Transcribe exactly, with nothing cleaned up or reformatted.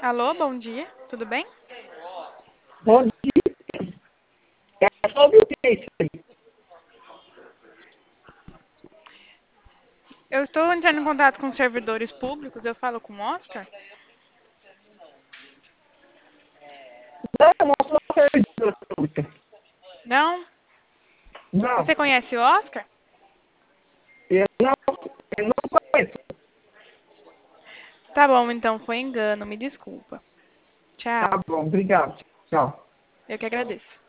Alô, bom dia, tudo bem? Bom dia. É sobre o que isso aí? Eu estou entrando em contato com servidores públicos, eu falo com o Oscar? Não, eu não sou servidora pública. Não? Não, Você conhece o Oscar? eu não, eu não conheço. Tá bom, então foi engano, me desculpa. Tá Tchau, bom, obrigado. Tchau. eu que agradeço.